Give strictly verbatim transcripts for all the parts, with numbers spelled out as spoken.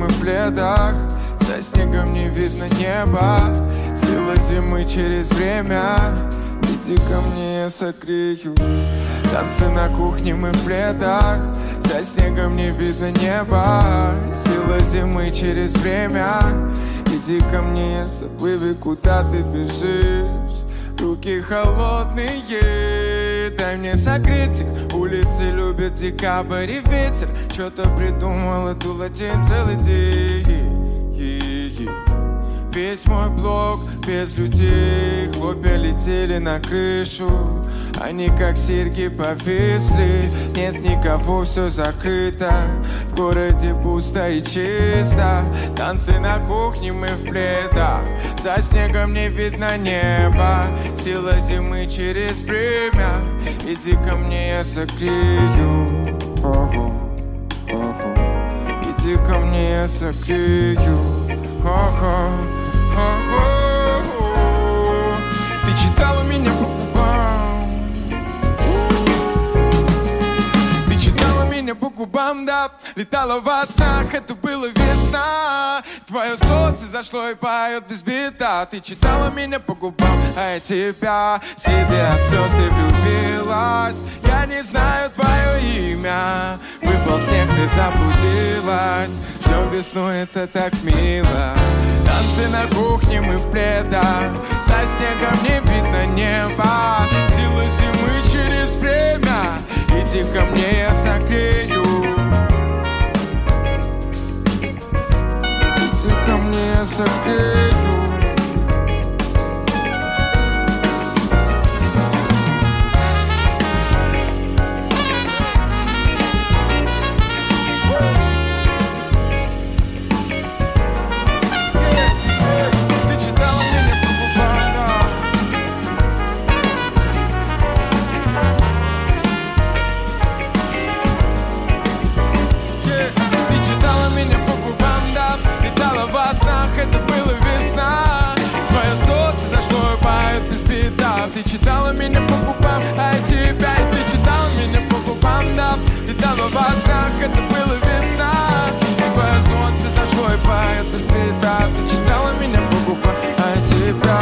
мы в пледах, за снегом не видно неба. Сила зимы через время, иди ко мне, я согрею. Танцы на кухне, мы в пледах, за снегом не видно неба. Сила зимы через время, иди ко мне, я заплыву, куда ты бежишь. Руки холодные, дай мне согреть их. Улицы любят декабрь и ветер. Что-то придумала, дуло день целый день. Весь мой блок без людей. Хлопья летели на крышу, они как серьги повисли. Нет никого, все закрыто, в городе пусто и чисто. Танцы на кухне, мы в пледах, за снегом не видно неба. Сила зимы через время, иди ко мне, я согрею. Охо, охо. Иди ко мне, я согрею. Охо, охо. Ты читала меня по губам, ты читала меня по губам, да. Летала во снах, это было весна. Твое солнце зашло и поет без бита. Ты читала меня по губам, а я тебя. Следы от слез, ты влюбилась. Я не знаю твое имя. Выпал снег, ты заблудилась. Ждем весну, это так мило. Танцы на кухне, мы в пледах, за снегом не видно неба. Сила зимы через время, иди ко мне, я согрею. Иди ко мне, я согрею. Это было весна. Твое солнце зашло и поет без беда. Ты читала меня по губам, а я тебя. И ты читала меня по губам, да. Летала во снах, это было весна. Твое солнце зашло и поет без беда. Ты читала меня по губам, а я тебя.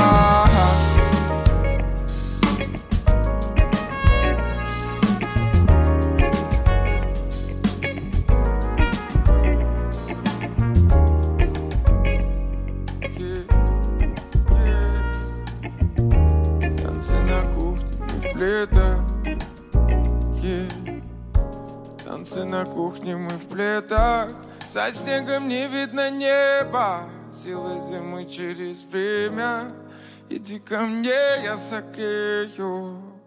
Танцы на кухне, мы в пледах, за снегом не видно неба. Сила зимы через время, иди ко мне, я согрею.